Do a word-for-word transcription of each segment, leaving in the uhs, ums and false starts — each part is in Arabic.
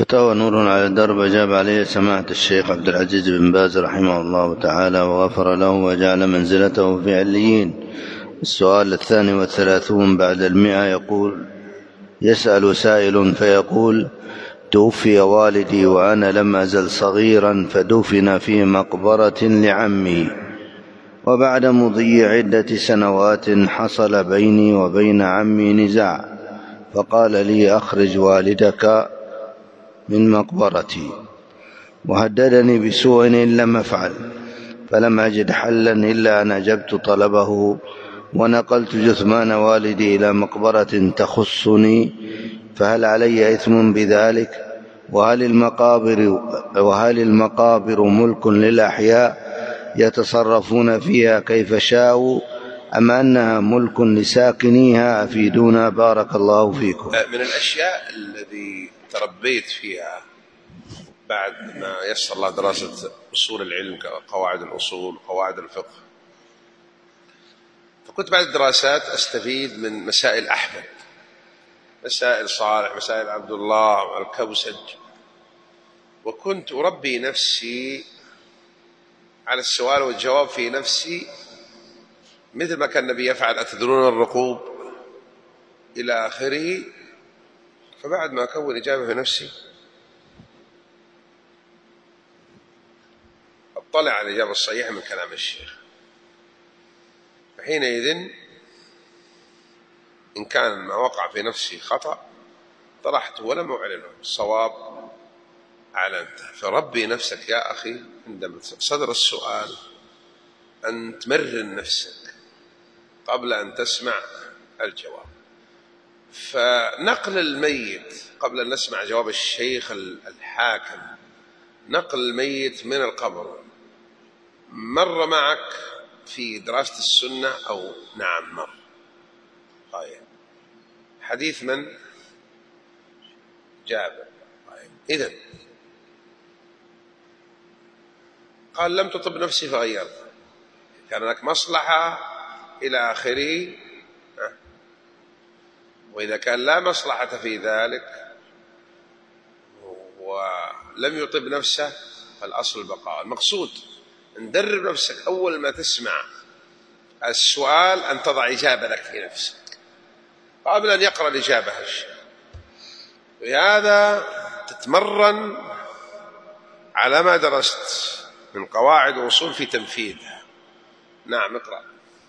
فتاوى نور على الدرب أجاب عليه سماحة الشيخ عبد العزيز بن باز رحمه الله تعالى وغفر له وجعل منزلته في عليين. السؤال الثاني والثلاثون بعد المئة يقول: يسأل سائل فيقول: توفي والدي وأنا لم أزل صغيرا فدفن في مقبرة لعمي، وبعد مضي عدة سنوات حصل بيني وبين عمي نزاع، فقال لي: أخرج والدك من مقبرتي، وهددني بسوء إن لم أفعل، فلم أجد حلا إلا أن أجبت طلبه ونقلت جثمان والدي إلى مقبرة تخصني، فهل علي إثم بذلك؟ وهل المقابر, وهل المقابر ملك للأحياء يتصرفون فيها كيف شاءوا، أم أنها ملك لساكنيها؟ أفيدونا بارك الله فيكم. من الأشياء الذي تربيت فيها بعد ما يسر الله دراسة أصول العلم كقواعد الأصول وقواعد الفقه، فكنت بعد الدراسات أستفيد من مسائل أحمد، مسائل صالح، مسائل عبد الله الكوسج، وكنت أربي نفسي على السؤال والجواب في نفسي مثل ما كان النبي يفعل: أتدرون الرقوب إلى آخره. فبعد ما أكون إجابة في نفسي أطلع على الإجابة الصحيحة من كلام الشيخ، فحينئذ إن كان ما وقع في نفسي خطأ طرحته ولم أعلنه، الصواب أعلنته. فربي نفسك يا أخي عندما صدر السؤال أن تمرن نفسك قبل أن تسمع الجواب. فنقل الميت قبل أن نسمع جواب الشيخ الحاكم، نقل الميت من القبر، مر معك في دراسة السنة أو نعم مر؟ طيب، حديث من؟ جابر. طيب، إذن قال: لم تطب نفسي فغيرت، كان لك مصلحة إلى آخره. وإذا كان لا مصلحة في ذلك ولم يطب نفسه فالأصل البقاء. المقصود ندرب نفسك أول ما تسمع السؤال أن تضع إجابة لك في نفسك قبل أن يقرأ الإجابة الشيخ، بهذا تتمرن على ما درست من قواعد وأصول في تنفيذها. نعم، اقرأ.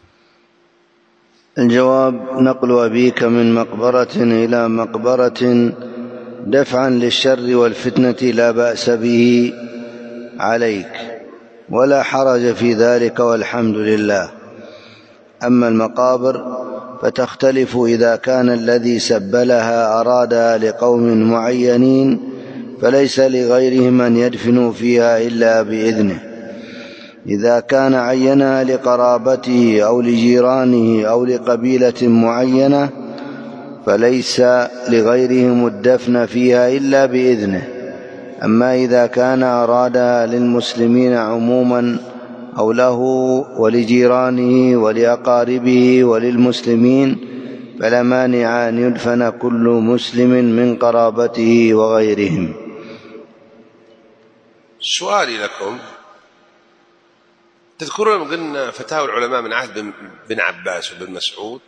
الجواب: نقل أبيك من مقبرة إلى مقبرة دفعا للشر والفتنة لا بأس به عليك ولا حرج في ذلك والحمد لله. أما المقابر فتختلف إذا كان الذي سبلها أرادها لقوم معينين فليس لغيرهم أن يدفنوا فيها إلا بإذنه. إذا كان عينها لقرابته أو لجيرانه أو لقبيلة معينة فليس لغيرهم الدفن فيها إلا بإذنه. أما إذا كان أرادها للمسلمين عموما أو له ولجيرانه ولأقاربه وللمسلمين فلا مانع أن يدفن كل مسلم من قرابته وغيرهم. سؤالي لكم: تذكرون قلنا فتاوى العلماء من عهد بن عباس وبن مسعود،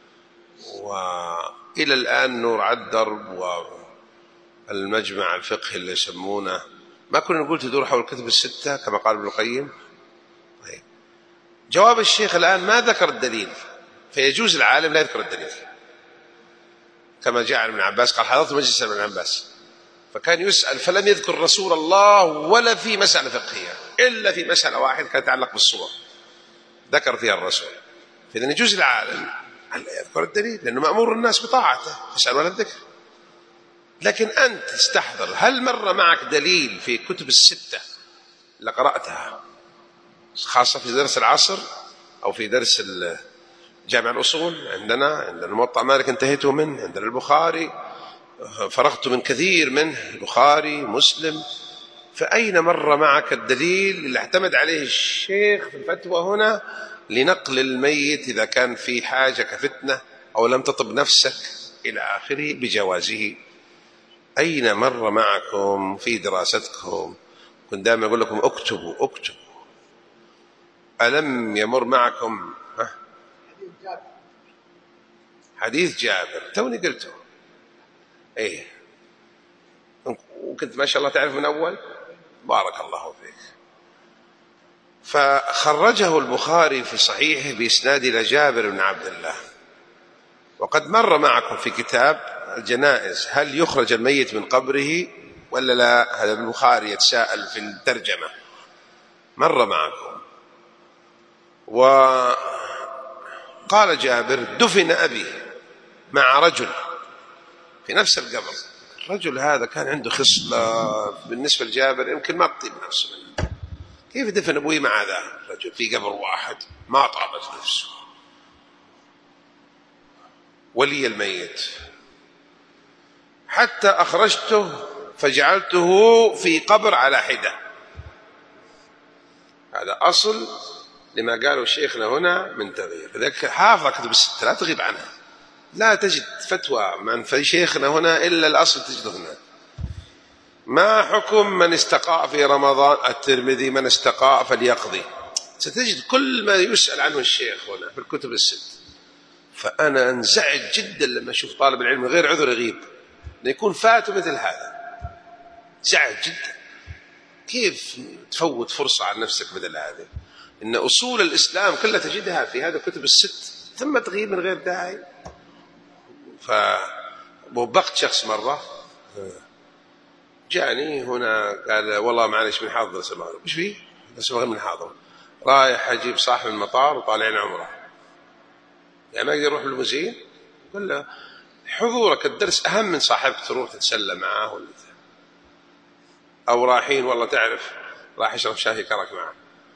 وإلى الآن نور على الدرب والمجمع الفقهي اللي يسمونه، ما كنا نقول تدور حول الكتب الستة كما قال ابن القيم؟ طيب، جواب الشيخ الآن ما ذكر الدليل، فيجوز العالم لا يذكر الدليل، كما جاء عن ابن عباس قال: حضرت مجلس ابن عباس فكان يسأل فلم يذكر رسول الله ولا في مسألة فقهية إلا في مسألة واحدة كانت تتعلق بالصور ذكر فيها الرسول. فإذا يجوز العالم أن لا يذكر الدليل لأنه مأمور الناس بطاعته، يسأل ولا الذكر. لكن أنت استحضر، هل مر معك دليل في كتب الستة لقرأتها خاصة في درس العصر أو في درس جامع الأصول؟ عندنا عندنا الموطأ مالك انتهيته منه، عندنا البخاري فرغت من كثير منه، البخاري مسلم. فأين مر معك الدليل اللي اعتمد عليه الشيخ في الفتوى هنا لنقل الميت إذا كان في حاجة كفتنة أو لم تطب نفسك إلى آخره بجوازه؟ أين مر معكم في دراستكم؟ كنت دائما أقول لكم اكتبوا اكتبوا. ألم يمر معكم حديث جابر؟ توني قلته. إيه، وكنت ما شاء الله تعرف من أول. بارك الله فيك. فخرجه البخاري في صحيحه بإسناد إلى جابر بن عبد الله. وقد مر معكم في كتاب الجنائز هل يخرج الميت من قبره ولا لا؟ هذا البخاري يتساءل في الترجمة. مر معكم. وقال جابر دفن أبي مع رجل في نفس القبر. الرجل هذا كان عنده خصلة بالنسبة لجابر يمكن ما تطيب نفسه منه. كيف دفن أبوي مع ذا الرجل في قبر واحد؟ ما طابت نفسه. ولي الميت حتى أخرجته فجعلته في قبر على حدة. هذا أصل لما قاله شيخنا هنا من تغيير. لذلك حافظ كتب الستة لا تغيب عنها. لا تجد فتوى من في شيخنا هنا إلا الأصل تجده هنا. ما حكم من استقاء في رمضان؟ الترمذي من استقاء فليقضي. ستجد كل ما يسأل عنه الشيخ هنا في الكتب الست. فأنا أنزعج جدا لما أشوف طالب العلم غير عذر يغيب، يكون فاته مثل هذا. زعج جدا. كيف تفوت فرصة على نفسك مثل هذه؟ إن أصول الإسلام كلها تجدها في هذا الكتب الست، ثم تغيب من غير داعي. فوبقت شخص مرة جاني هنا قال والله معلش من حاضر درس المغرب. ايش فيه؟ درس المغرب من حاضر. رايح أجيب صاحب المطار وطالعين عمره، يعني ما يقدر يروح بالمزين. قال له حضورك الدرس أهم من صاحبك تروح تتسلى معاه ولا أو رايحين والله تعرف راح يشرب شاي كرك معه،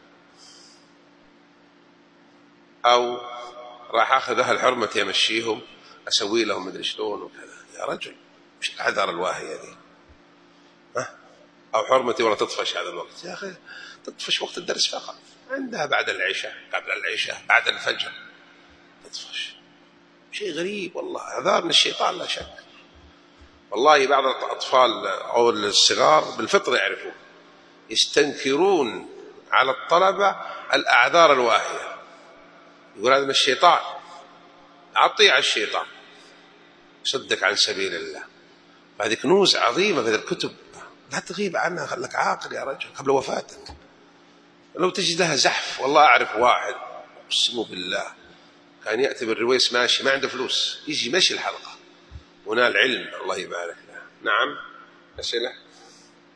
أو راح أخذ أهل حرمة يمشيهم أسوي لهم مدري شلون وكذا. يا رجل مش الأعذار الواهية دي؟ ها؟ أو حرمتي ولا تطفش هذا الوقت؟ يا أخي تطفش وقت الدرس فقط، عندها بعد العشاء قبل العشاء بعد الفجر تطفش. شيء غريب والله، أعذار من الشيطان لا شك. والله بعض الأطفال أو الصغار بالفطرة يعرفون يستنكرون على الطلبة الأعذار الواهية، يقول هذا من الشيطان، أطيع الشيطان صدق عن سبيل الله. هذه كنوز عظيمة في الكتب لا تغيب عنها، خلك عاقل يا رجل قبل وفاتك. لو تجد لها زحف. والله أعرف واحد أقسم بالله كان يأتي بالرويس ماشي ما عنده فلوس، يجي ماشي الحلقة ونال علم الله يبارك له. نعم أسئلة.